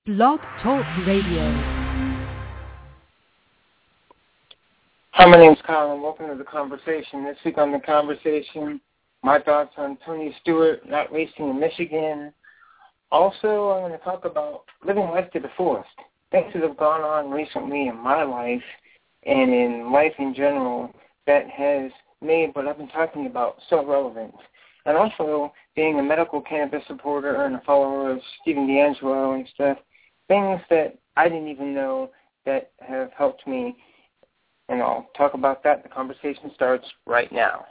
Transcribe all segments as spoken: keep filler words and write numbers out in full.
Blog Talk Radio. Hi, my name's Colin. Welcome to The Conversation. This week on The Conversation, my thoughts on Tony Stewart not racing in Michigan. Also, I'm going to talk about living life to the fullest. Things that have gone on recently in my life and in life in general that has made what I've been talking about so relevant. And also, being a medical cannabis supporter and a follower of Stephen D'Angelo and stuff, things that I didn't even know that have helped me. And I'll talk about that. The conversation starts right now.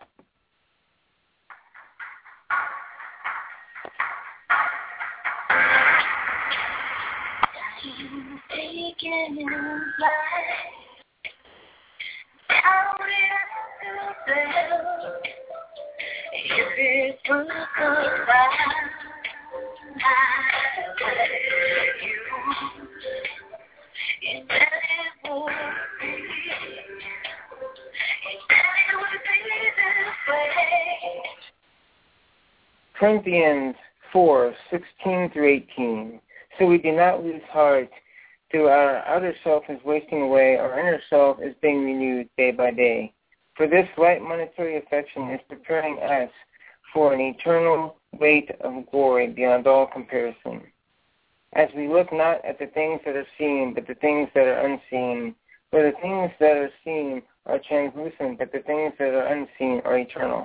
Corinthians four, sixteen through eighteen. So we do not lose heart, though our outer self is wasting away, our inner self is being renewed day by day. For this light monetary affection is preparing us for an eternal weight of glory beyond all comparison. As we look not at the things that are seen, but the things that are unseen. For the things that are seen are translucent, but the things that are unseen are eternal.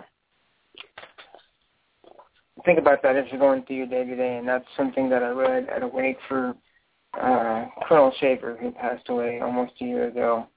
Think about that as you're going through your day-to-day, and that's something that I read at a wake for uh, Colonel Schaefer, who passed away almost a year ago.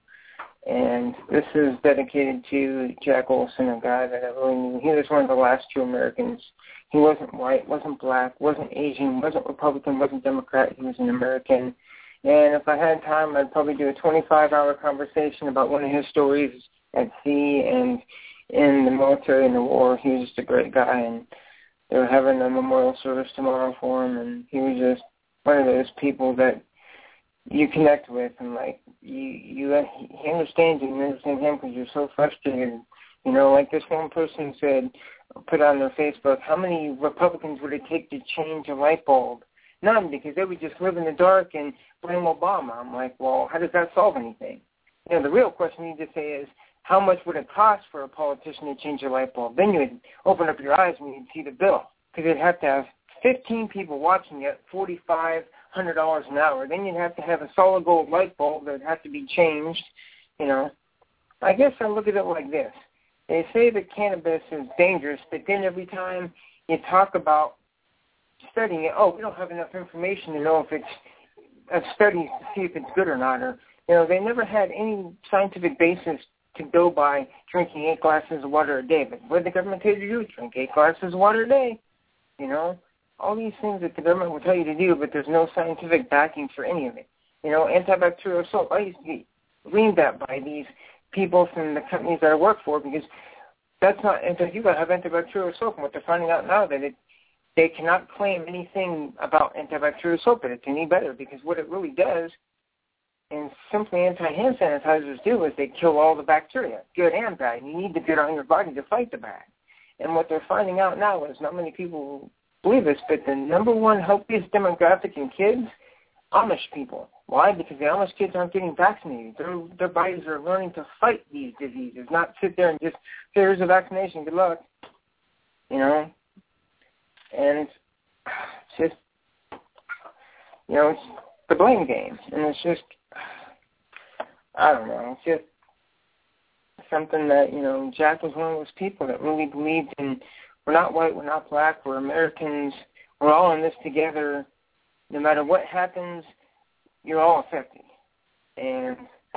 And this is dedicated to Jack Olson, a guy that I really knew. He was one of the last true Americans. He wasn't white, wasn't black, wasn't Asian, wasn't Republican, wasn't Democrat. He was an American. And if I had time, I'd probably do a twenty-five hour conversation about one of his stories at sea and in the military and the war. He was just a great guy, and they were having a memorial service tomorrow for him, and he was just one of those people that you connect with, and like you, you, he understands you, and you understand him because you're so frustrated. You know, like this one person said, put on their Facebook, how many Republicans would it take to change a light bulb? None, because they would just live in the dark and blame Obama. I'm like, well, how does that solve anything? You know, the real question you need to say is, how much would it cost for a politician to change a light bulb? Then you would open up your eyes and you'd see the bill, because you'd have to have fifteen people watching it, forty-five hundred dollars an hour. Then you'd have to have a solid gold light bulb that would have to be changed. You know, I guess I look at it like this. They say that cannabis is dangerous, but then every time you talk about studying it, oh, we don't have enough information to know if it's a study to see if it's good or not. Or, you know, they never had any scientific basis to go by drinking eight glasses of water a day. But what did the government tell you to do? Drink eight glasses of water a day. You know, all these things that the government will tell you to do, but there's no scientific backing for any of it. You know, antibacterial soap. I used to be reamed at by these people from the companies that I work for, because that's not, you got to have antibacterial soap. And what they're finding out now that it, they cannot claim anything about antibacterial soap that it's any better, because what it really does, and simply anti-hand sanitizers do, is they kill all the bacteria, good and bad. You need the good on your body to fight the bad. And what they're finding out now is, not many people believe this, but the number one healthiest demographic in kids, Amish people. Why? Because the Amish kids aren't getting vaccinated. Their, their bodies are learning to fight these diseases, not sit there and just, here's a vaccination, good luck. You know? And it's just, you know, it's the blame game. And it's just, I don't know, it's just something that, you know, Jack was one of those people that really believed in, we're not white, we're not black, we're Americans, we're all in this together. No matter what happens, you're all affected. And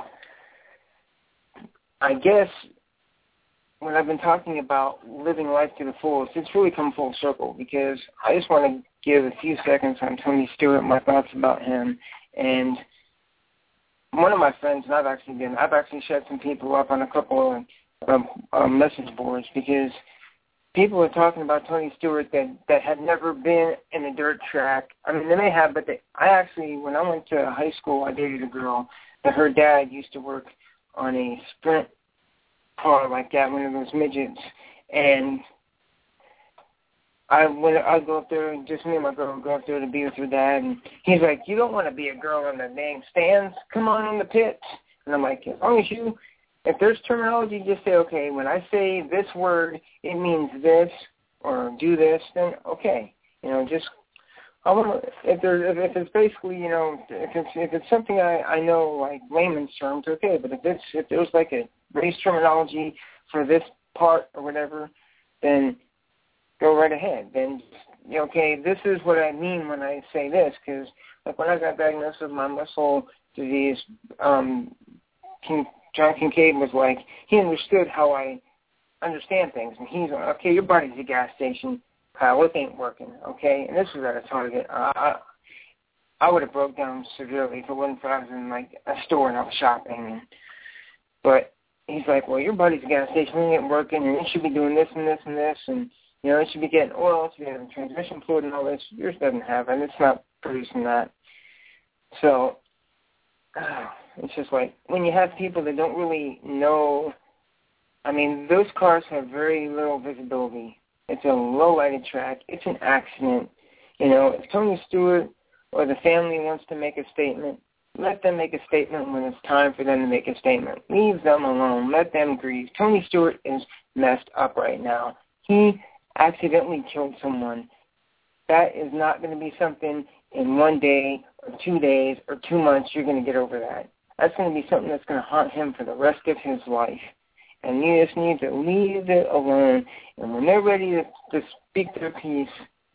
I guess when I've been talking about living life to the fullest, it's really come full circle, because I just want to give a few seconds on Tony Stewart, my thoughts about him. And one of my friends, and I've actually been, I've actually shut some people up on a couple of um, um, message boards, because people are talking about Tony Stewart that, that had never been in a dirt track. I mean, they may have, but they, I actually, when I went to high school, I dated a girl that her dad used to work on a sprint car like that, one of those midgets. And I when I go up there, just me and my girl go up there to be with her dad, and he's like, "You don't want to be a girl in the dang stands. Come on in the pits." And I'm like, as long as you, if there's terminology, just say, okay, when I say this word, it means this, or do this, then okay. You know, just, I want if there's, if it's basically, you know, if it's, if it's something I, I know, like layman's terms, okay, but if it's, if there's like a race terminology for this part or whatever, then go right ahead. Then, you know, okay, this is what I mean when I say this, because like when I got diagnosed with my muscle disease, um, King, John Kincaid was like, he understood how I understand things. And he's like, okay, your body's a gas station. Kyle, it ain't working, okay? And this was at a Target. Uh, I, I would have broke down severely if it wasn't for I was in, like, a store and I was shopping. And, but he's like, well, your body's a gas station. It ain't working, and it should be doing this and this and this. And, you know, it should be getting oil. It should be having transmission fluid and all this. Yours doesn't have it. It's not producing that. So, uh, it's just like when you have people that don't really know, I mean, those cars have very little visibility. It's a low-lighted track. It's an accident. You know, if Tony Stewart or the family wants to make a statement, let them make a statement when it's time for them to make a statement. Leave them alone. Let them grieve. Tony Stewart is messed up right now. He accidentally killed someone. That is not going to be something in one day or two days or two months you're going to get over that. That's going to be something that's going to haunt him for the rest of his life. And you just need to leave it alone. And when they're ready to, to speak their piece,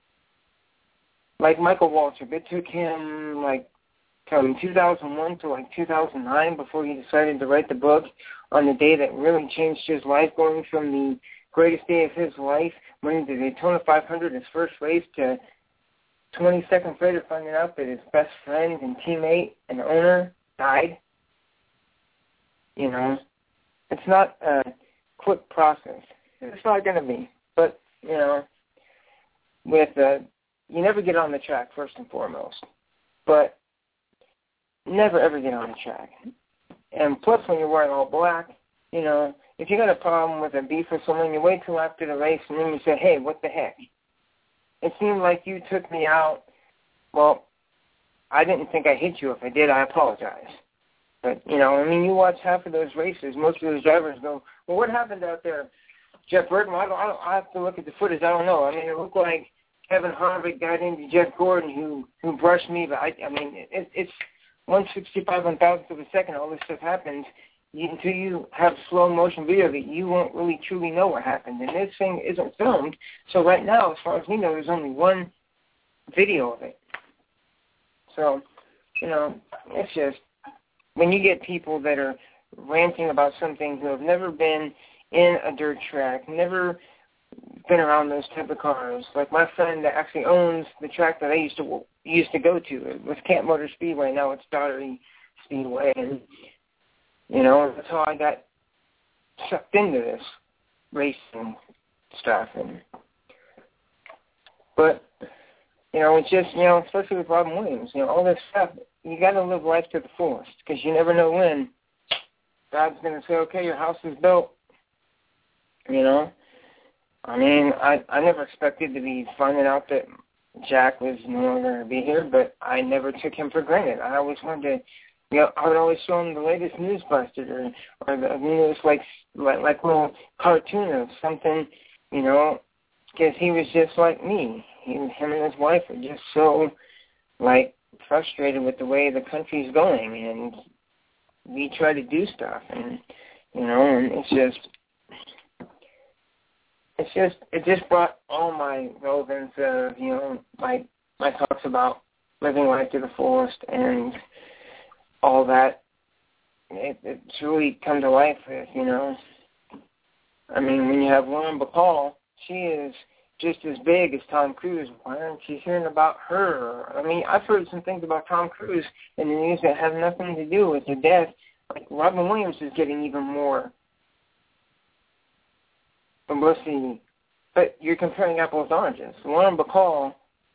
like Michael Waltrip, it took him like from two thousand one to like two thousand nine before he decided to write the book on the day that really changed his life, going from the greatest day of his life, winning the Daytona five hundred, his first race, to twenty seconds later finding out that his best friend and teammate and owner died. You know, it's not a quick process. It's not going to be. But, you know, with uh, you never get on the track, first and foremost. But never, ever get on the track. And plus, when you're wearing all black, you know, if you got a problem with a beef with someone, you wait till after the race and then you say, hey, what the heck? It seemed like you took me out. Well, I didn't think I hit you. If I did, I apologize. But, you know, I mean, you watch half of those races, most of those drivers go, well, what happened out there? Jeff Burton, I, don't, I, don't, I have to look at the footage. I don't know. I mean, it looked like Kevin Harvick got into Jeff Gordon, who, who brushed me. But, I, I mean, it, it's one sixty-five, one thousandth of a second. All this stuff happens. You, until you have slow motion video of it, you won't really truly know what happened. And this thing isn't filmed. So right now, as far as we know, there's only one video of it. So, you know, it's just, when you get people that are ranting about something who have never been in a dirt track, never been around those type of cars, like my friend that actually owns the track that I used to used to go to, it was Camp Motor Speedway. Now it's Daugherty Speedway, and you know that's how I got sucked into this racing stuff. And but you know, it's just, you know, especially with Robin Williams, you know, all this stuff. You got to live life to the fullest because you never know when God's going to say, okay, your house is built. You know? I mean, I I never expected to be finding out that Jack was no longer going to be here, but I never took him for granted. I always wanted to, you know, I would always show him the latest news busted or, or the newest, like, like, like little cartoon of something, you know, because he was just like me. He, him and his wife are just so, like, frustrated with the way the country's going, and we try to do stuff, and you know, and it's just, it's just, it just brought all my relevance of, you know, my my talks about living life to the fullest and all that. It, it's really come to life with, you know. I mean, when you have Lauren Bacall, she is just as big as Tom Cruise. Why aren't you hearing about her? I mean, I've heard some things about Tom Cruise in the news that have nothing to do with his death. Like, Robin Williams is getting even more publicity. But you're comparing apples to oranges. Lauren Bacall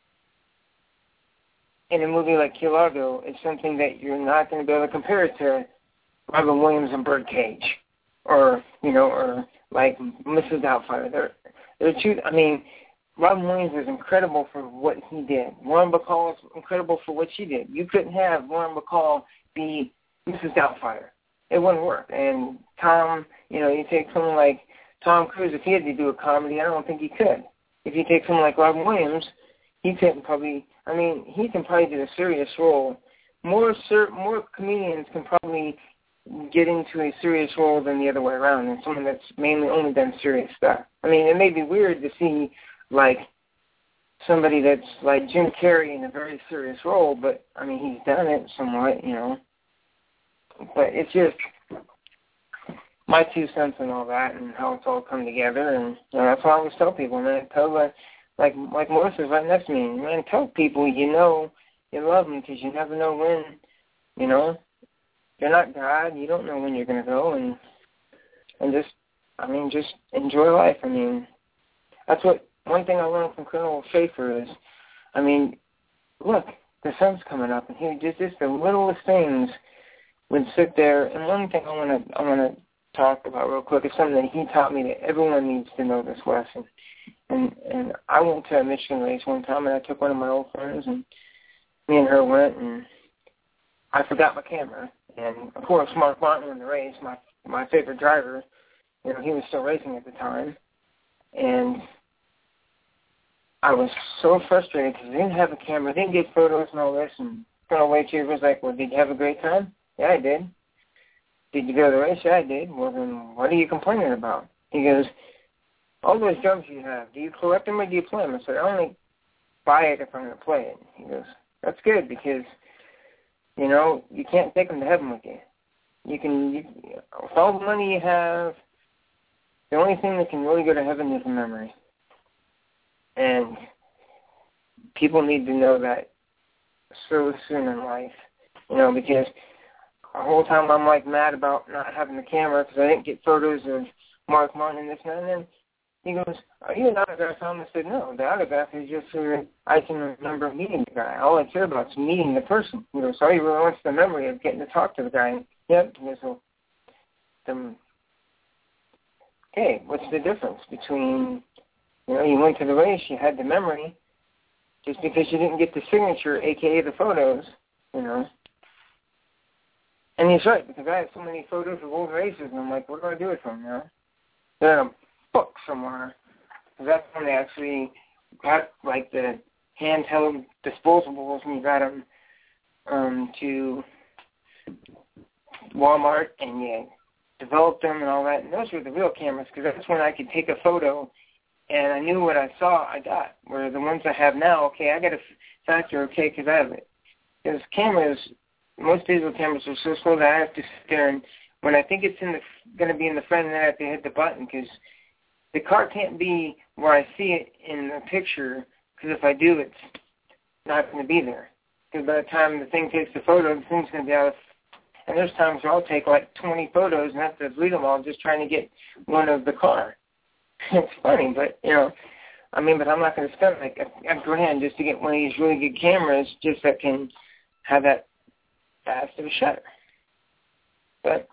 in a movie like Key Largo is something that you're not going to be able to compare it to Robin Williams and Birdcage. Or, you know, or like Missus Doubtfire. They're, they're two, I mean, Robin Williams is incredible for what he did. Lauren Bacall is incredible for what she did. You couldn't have Lauren Bacall be Missus Doubtfire. It wouldn't work. And Tom, you know, you take someone like Tom Cruise, if he had to do a comedy, I don't think he could. If you take someone like Robin Williams, he couldn't probably, I mean, he can probably do a serious role. More ser- more comedians can probably get into a serious role than the other way around, and someone that's mainly only done serious stuff. I mean, it may be weird to see, like, somebody that's like Jim Carrey in a very serious role, but, I mean, he's done it somewhat, you know. But it's just my two cents and all that and how it's all come together, and you know, that's why I always tell people, man, tell, like, like, like Melissa's right next to me, man, tell people you know you love them because you never know when, you know. You're not God. You don't know when you're going to go, and and just, I mean, just enjoy life. I mean, that's what, one thing I learned from Colonel Schaefer is, I mean, look, the sun's coming up, and he just, just the littlest things would sit there. And one thing I want to I want to talk about real quick is something that he taught me that everyone needs to know this lesson. And and I went to a Michigan race one time, and I took one of my old friends, and me and her went, and I forgot my camera. And, of course, Mark Martin won the race, my my favorite driver. You know, he was still racing at the time. And I was so frustrated because I didn't have a camera, didn't get photos and all this. And Colonel Waycheer was like, well, did you have a great time? Yeah, I did. Did you go to the race? Yeah, I did. Well, then what are you complaining about? He goes, all those drugs you have, do you collect them or do you play them? I said, I only buy it if I'm going to play it. He goes, that's good because, you know, you can't take them to heaven with you. You can, you, with all the money you have, the only thing that can really go to heaven is a memory. And people need to know that so soon in life, you know, because the whole time I'm, like, mad about not having the camera because I didn't get photos of Mark Martin and this and that. And then he goes, are you an autograph? I said, no, the autograph is just so that I can remember meeting the guy. All I care about is meeting the person. You know, so he really wants the memory of getting to talk to the guy. And, yep, he goes, well, the, okay, what's the difference between, you know, you went to the race, you had the memory, just because you didn't get the signature, a k a the photos, you know. And he's right, because I have so many photos of old races, and I'm like, what do I do with them, you know? They're in a book somewhere. Because that's when they actually got, like, the handheld disposables, and you got them um, to Walmart, and you developed them and all that. And those were the real cameras, because that's when I could take a photo, and I knew what I saw I got. Where the ones I have now, okay, I got a factor, okay, because I have it. Because cameras, most digital cameras are so slow that I have to sit there, and when I think it's in the going to be in the front, and then I have to hit the button, because the car can't be where I see it in the picture, because if I do, it's not going to be there. Because by the time the thing takes the photo, the thing's going to be out of, and there's times where I'll take like twenty photos and have to delete them all just trying to get one of the car. It's funny, but, you know, I mean, but I'm not going to spend like a, a grand just to get one of these really good cameras just that can have that fast of a shutter. But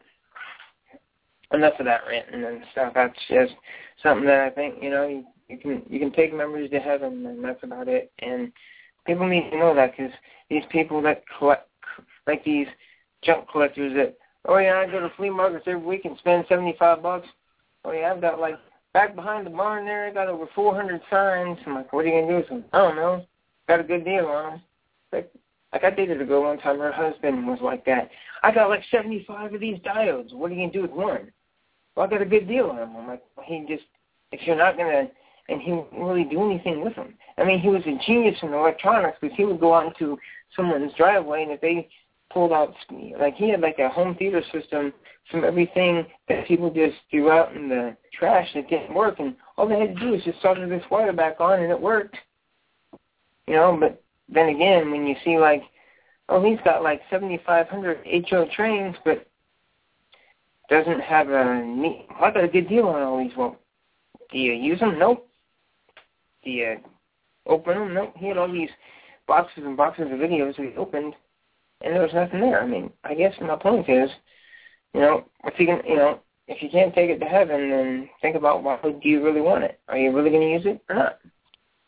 enough of that ranting and stuff. That's just something that I think, you know, you, you can you can take memories to heaven, and that's about it. And people need to know that, because these people that collect, like these junk collectors that, oh, yeah, I go to flea markets every week and spend seventy-five bucks. Oh, yeah, I've got, like, back behind the barn there, I got over four hundred signs. I'm like, what are you going to do with them? I don't know. Got a good deal on them. Like, like I dated a girl one time. Her husband was like that. I got, like, seventy-five of these diodes. What are you going to do with one? Well, I got a good deal on them. I'm like, he just, if you're not going to, and he wouldn't really do anything with them. I mean, he was a genius in electronics, because he would go out into someone's driveway, and if they pulled out, like, he had like a home theater system from everything that people just threw out in the trash that didn't work, and all they had to do was just solder this wire back on, and it worked. You know, but then again, when you see, like, oh, he's got like seventy-five hundred H O trains, but doesn't have a neat, I got a good deal on all these. Well, do you use them? Nope. Do you open them? Nope. He had all these boxes and boxes of videos that he opened, and there was nothing there. I mean, I guess my point is, you know, if you can, you know, if you can't take it to heaven, then think about why do you really want it? Are you really going to use it or not?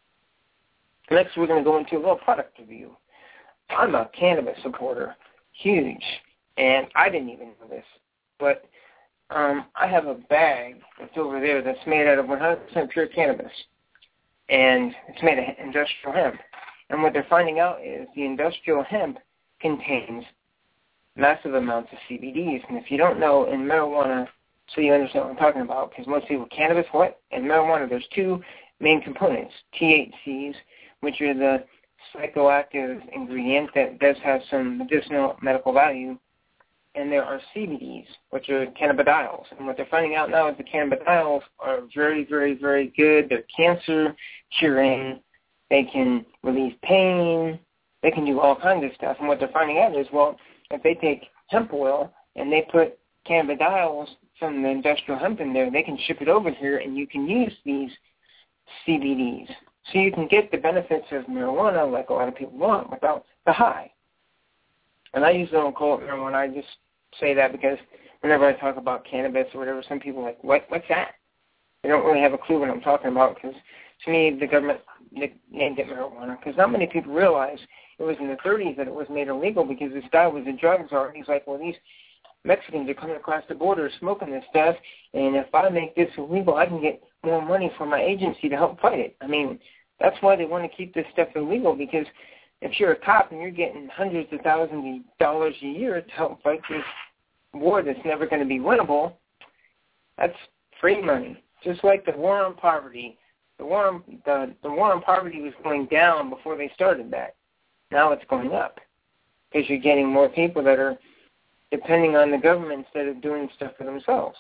Next, we're going to go into a little product review. I'm a cannabis supporter, huge, and I didn't even know this, but um, I have a bag that's over there that's made out of one hundred percent pure cannabis, and it's made of industrial hemp. And what they're finding out is the industrial hemp contains massive amounts of C B Ds. And if you don't know, in marijuana, so you understand what I'm talking about, because most people, cannabis, what? In marijuana, there's two main components, T H Cs, which are the psychoactive ingredient that does have some medicinal medical value, and there are C B Ds, which are cannabidiols. And what they're finding out now is the cannabidiols are very, very, very good. They're cancer curing. They can relieve pain. They can do all kinds of stuff. And what they're finding out is, well, if they take hemp oil and they put cannabidiols from the industrial hemp in there, they can ship it over here, and you can use these C B Ds. So you can get the benefits of marijuana like a lot of people want without the high. And I usually don't call it marijuana. I just say that because whenever I talk about cannabis or whatever, some people are like, what, what's that? They don't really have a clue what I'm talking about, because to me, the government named it marijuana, because not many people realize it was in the thirties that it was made illegal, because this guy was a drug czar. He's like, well, these Mexicans are coming across the border smoking this stuff, and if I make this illegal, I can get more money from my agency to help fight it. I mean, that's why they want to keep this stuff illegal, because if you're a cop and you're getting hundreds of thousands of dollars a year to help fight this war that's never going to be winnable, that's free money. Just like the war on poverty. The war on, the, the war on poverty was going down before they started that. Now it's going up, because you're getting more people that are depending on the government instead of doing stuff for themselves.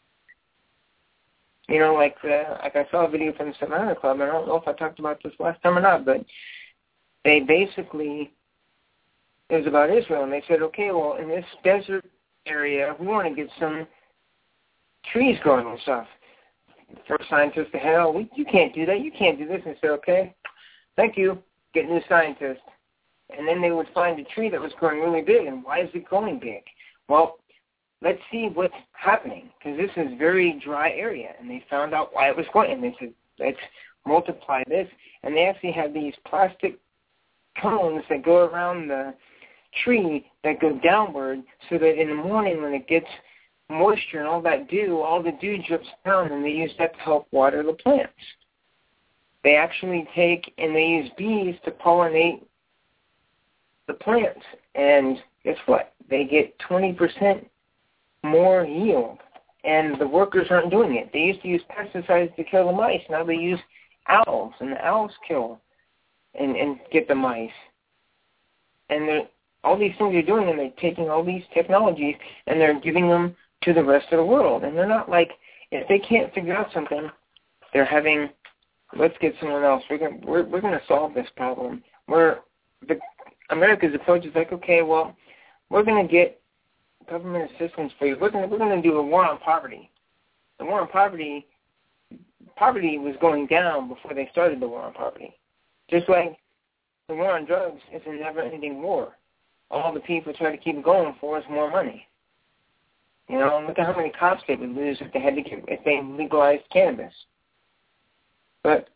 You know, like the, like I saw a video from the Savannah Club, and I don't know if I talked about this last time or not, but they basically, it was about Israel, and they said, okay, well, in this desert area, we want to get some trees growing and stuff. The first scientist to hell, we, you can't do that, you can't do this. And they said, okay, thank you, get new scientists. And then they would find a tree that was growing really big, and why is it growing big? Well, let's see what's happening, because this is a very dry area, and they found out why it was growing, and they said, let's multiply this, and they actually have these plastic cones that go around the tree that go downward, so that in the morning when it gets moisture and all that dew, all the dew drips down, and they use that to help water the plants. They actually take, and they use bees to pollinate the plants, and guess what? They get twenty percent more yield, and the workers aren't doing it. They used to use pesticides to kill the mice. Now they use owls, and the owls kill and, and get the mice. And all these things they're doing, and they're taking all these technologies, and they're giving them to the rest of the world. And they're not like, if they can't figure out something, they're having, let's get someone else. We're going we're, we're going to solve this problem. We're, the, America's approach is like, okay, well, we're going to get government assistance for you. We're going we're going to do a war on poverty. The war on poverty, poverty was going down before they started the war on poverty. Just like the war on drugs is a never-ending war. All the people try to keep going for is more money. You know, look at how many cops they would lose if they had to get, if they legalized cannabis. But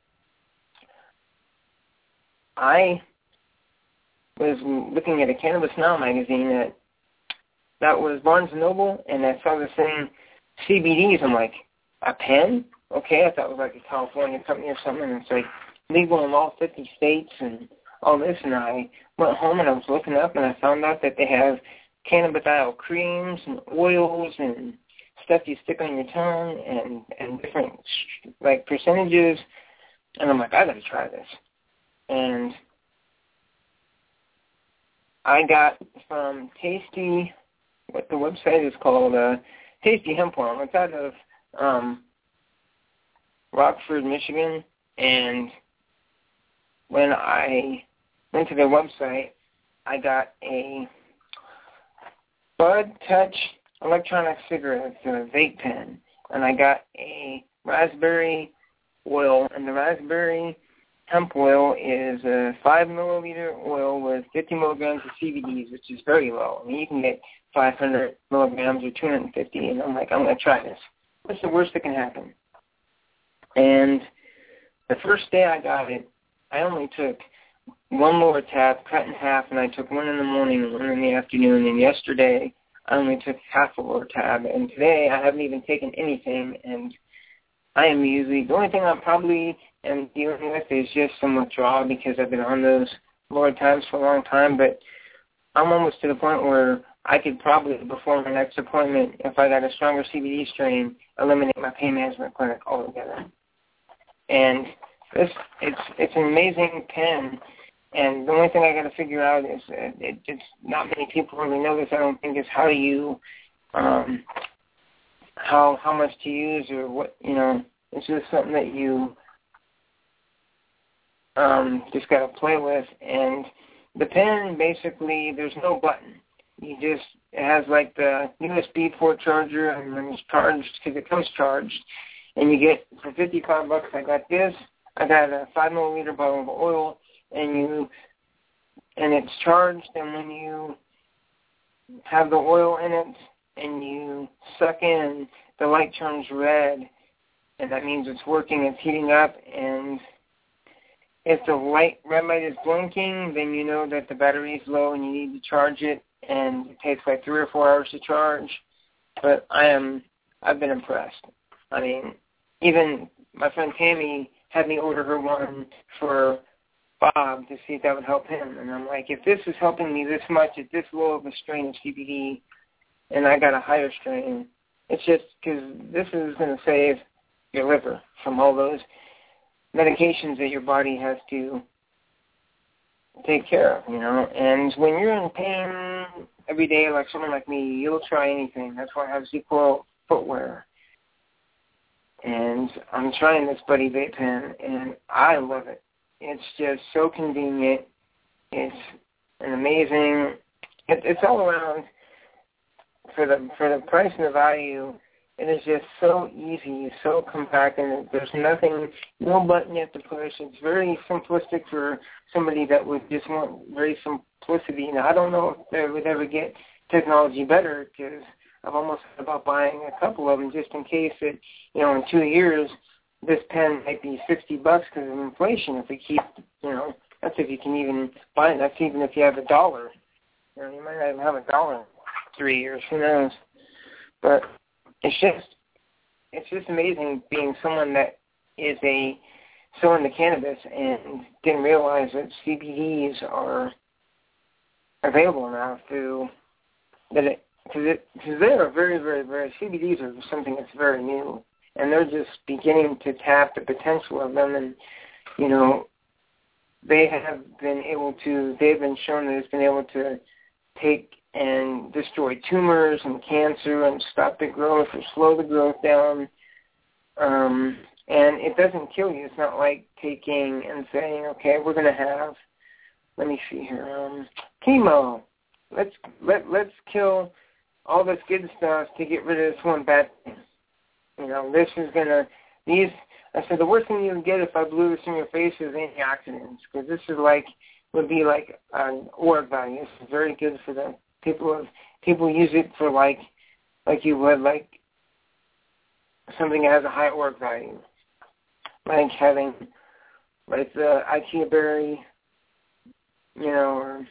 I was looking at a Cannabis Now magazine that that was Barnes and Noble, and I saw the same C B Ds. I'm like, a pen? Okay, I thought it was like a California company or something, and it's like legal in all fifty states and all this, and I went home and I was looking up, and I found out that they have cannabidiol creams and oils and stuff you stick on your tongue and, and different, like, percentages, and I'm like, I got to try this. And I got from Tasty, what the website is called, uh, Tasty Hemp Oil. It's out of um, Rockford, Michigan, and when I went to their website, I got a Bud Touch electronic cigarette, it's a vape pen, and I got a raspberry oil, and the raspberry hemp oil is a five milliliter oil with fifty milligrams of C B Ds, which is very low. I mean, you can get five hundred milligrams or two hundred fifty, and I'm like, I'm going to try this. What's the worst that can happen? And the first day I got it, I only took one lower tab, cut in half, and I took one in the morning and one in the afternoon. And yesterday, I only took half a lower tab. And today, I haven't even taken anything. And I am usually, the only thing I probably am dealing with is just some withdrawal because I've been on those lower tabs for a long time. But I'm almost to the point where I could probably, before my next appointment, if I got a stronger C B D strain, eliminate my pain management clinic altogether. And this, it's it's an amazing pen. And the only thing I got to figure out is that it, it's not many people really know this. I don't think is how do you, um, how how much to use or what you know. It's just something that you um, just got to play with. And the pen basically, there's no button. You just it has like the U S B port charger, and when it's charged, because it comes charged, and you get for fifty-five bucks. I got this. I got a five milliliter bottle of oil. And you, and it's charged, and when you have the oil in it, and you suck in, the light turns red, and that means it's working, it's heating up, and if the light, red light is blinking, then you know that the battery is low and you need to charge it, and it takes like three or four hours to charge, but I am, I've been impressed. I mean, even my friend Tammy had me order her one for Bob to see if that would help him. And I'm like, if this is helping me this much at this low of a strain of C B D and I got a higher strain, it's just because this is going to save your liver from all those medications that your body has to take care of, you know. And when you're in pain every day, like someone like me, you'll try anything. That's why I have Z-Coil footwear. And I'm trying this Buddy vape pen, and I love it. It's just so convenient. It's an amazing. It, it's all around for the for the price and the value. It is just so easy, so compact, and there's nothing, no button you have to push. It's very simplistic for somebody that would just want very simplicity. Now, I don't know if they would ever get technology better because I've almost thought about buying a couple of them just in case that, you know, in two years this pen might be sixty bucks because of inflation. If we keep, you know, that's if you can even buy it. That's even if you have a dollar. You know, you might not even have a dollar in three years. Who knows? But it's just, it's just amazing being someone that is a so into cannabis and didn't realize that C B Ds are available now through that it because it because they are very very very C B Ds are something that's very new. And they're just beginning to tap the potential of them. And, you know, they have been able to, they've been shown that it's been able to take and destroy tumors and cancer and stop the growth or slow the growth down. Um, and it doesn't kill you. It's not like taking and saying, okay, we're going to have, let me see here, um, chemo. Let's, let, let's kill all this good stuff to get rid of this one bad thing. You know, this is going to, these, I said, the worst thing you can get if I blew this in your face is antioxidants, because this is like, would be like an org value. This is very good for the people of, people use it for like, like you would, like something that has a high org value. Like having, like the IKEA berry, you know, or,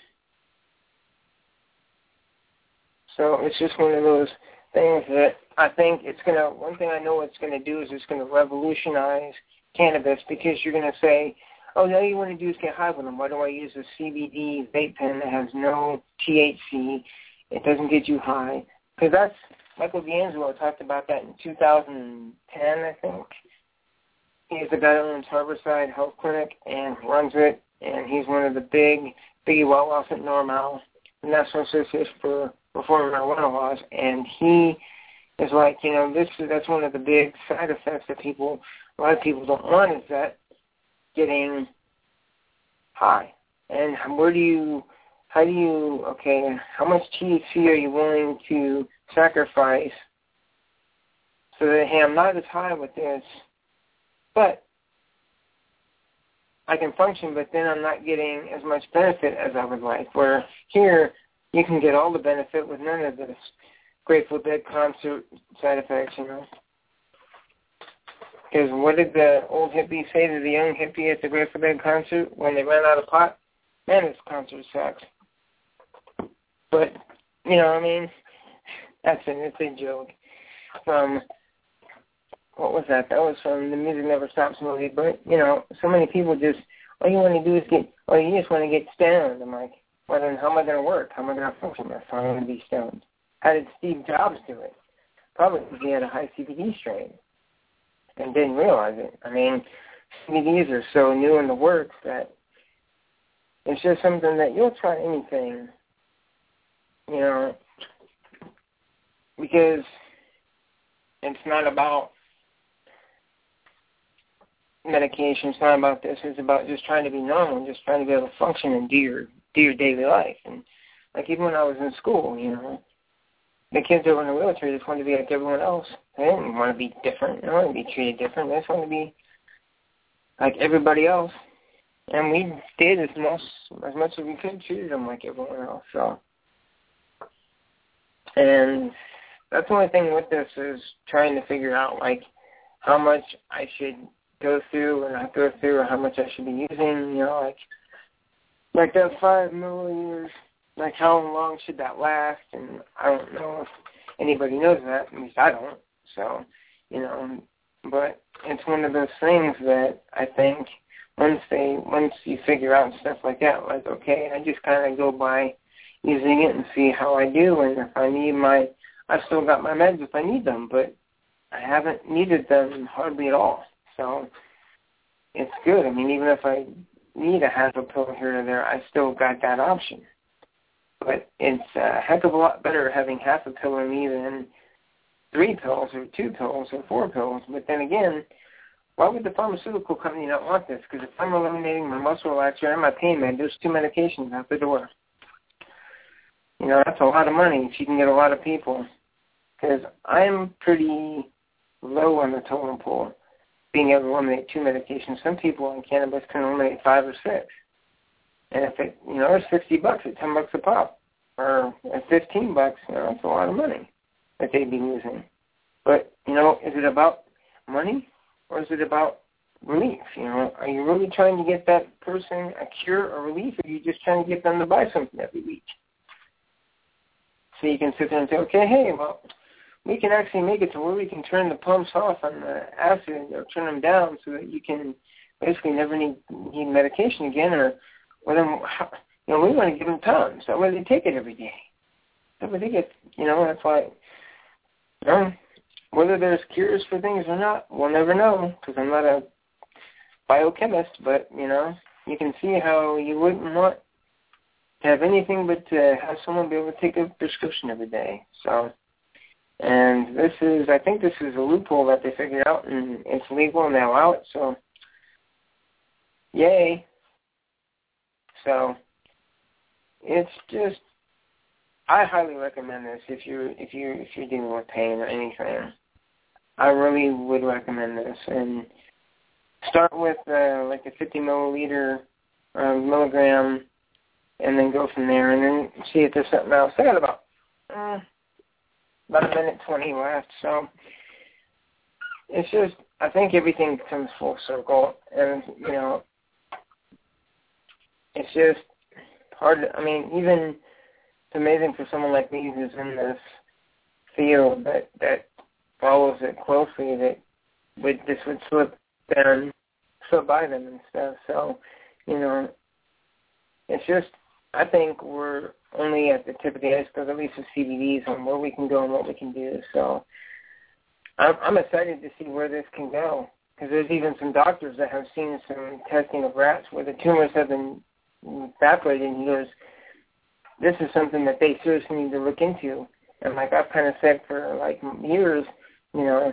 so it's just one of those things that I think it's going to, one thing I know it's going to do is it's going to revolutionize cannabis because you're going to say, oh, all you want to do is get high with them. Why do I use a C B D vape pen that has no T H C? It doesn't get you high. Because that's, Michael D'Angelo talked about that in two thousand ten, I think. He's the guy that owns Harborside Health Clinic and runs it, and he's one of the big, biggie well-offs at NORML, the National Association for Reforming Marijuana Laws, and he is like, you know, this is, that's one of the big side effects that people, a lot of people don't want is that getting high. And where do you, how do you, okay, how much T H C are you willing to sacrifice so that, hey, I'm not as high with this, but I can function, but then I'm not getting as much benefit as I would like, where here you can get all the benefit with none of this Grateful Dead concert side effects, you know. Because what did the old hippie say to the young hippie at the Grateful Dead concert when they ran out of pot? Man, this concert sucks. But, you know, I mean, that's it. It's a joke. From, what was that? That was from the Music Never Stops movie. But, you know, so many people just, all you want to do is get, oh, you just want to get stoned. I'm like, well, then how am I going to work? How am I going to function if I'm going to be stoned? How did Steve Jobs do it? Probably because he had a high C B D strain and didn't realize it. I mean, C B Ds are so new in the works that it's just something that you'll try anything, you know, because it's not about medication. It's not about this. It's about just trying to be normal, just trying to be able to function and do your, do your daily life. And, like, even when I was in school, you know, the kids that were in the wheelchair just wanted to be like everyone else. They didn't want to be different. They didn't want to be treated different. They just wanted to be like everybody else. And we did as much, as much as we could, treated them like everyone else. So, and that's the only thing with this is trying to figure out, like, how much I should go through or not go through, or how much I should be using, you know, like, like that five milliliters. Like, how long should that last? And I don't know if anybody knows that. At least I don't. So, you know, but it's one of those things that I think once they, once you figure out stuff like that, like, okay, I just kind of go by using it and see how I do. And if I need my, I've still got my meds if I need them, but I haven't needed them hardly at all. So it's good. I mean, even if I need a half a pill here or there, I still got that option. But it's a heck of a lot better having half a pill in me than three pills or two pills or four pills. But then again, why would the pharmaceutical company not want this? Because if I'm eliminating my muscle relaxer and my pain med, there's two medications out the door. You know, that's a lot of money if you can get a lot of people. Because I'm pretty low on the totem pole, being able to eliminate two medications. Some people on cannabis can eliminate five or six. And if it, you know, it's fifty bucks at ten bucks a pop, or at fifteen bucks, you know, that's a lot of money that they'd be losing. But, you know, is it about money or is it about relief? You know, are you really trying to get that person a cure or relief, or are you just trying to get them to buy something every week? So you can sit there and say, okay, hey, well, we can actually make it to where we can turn the pumps off on the acid or turn them down so that you can basically never need, need medication again, or well, then, you know, we want to give them tons. That way they take it every day. That way they get, you know, that's why, you know, whether there's cures for things or not, we'll never know, because I'm not a biochemist, but, you know, you can see how you wouldn't want to have anything but to have someone be able to take a prescription every day. So, and this is, I think this is a loophole that they figured out, and it's legal and they allow it, so yay. So it's just, I highly recommend this if you if you if you're dealing with pain or anything. I really would recommend this, and start with uh, like a fifty milliliter uh, milligram, and then go from there, and then see if there's something else. I got about uh, about a minute twenty left, so it's just, I think everything comes full circle, and you know. It's just hard to, I mean, even it's amazing for someone like me who's in this field that, that follows it closely, that would, this would slip down, slip by them and stuff. So, you know, it's just, I think we're only at the tip of the iceberg, at least with C B Ds, on where we can go and what we can do. So I'm, I'm excited to see where this can go, because there's even some doctors that have seen some testing of rats where the tumors have been evaporated, and he goes, this is something that they seriously need to look into. And like I've kind of said for like years, you know,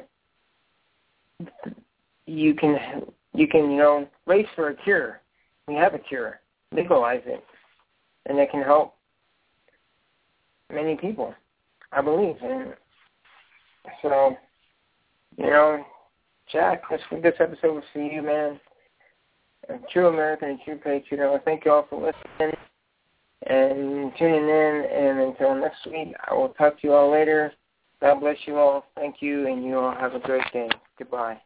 you can, you can, you know, race for a cure. We have a cure. Legalize it. And it can help many people, I believe. And so, you know, Jack, this, this episode was for you, man. A true American and true patriot. I want to thank you all for listening and tuning in. And until next week, I will talk to you all later. God bless you all. Thank you, and you all have a great day. Goodbye.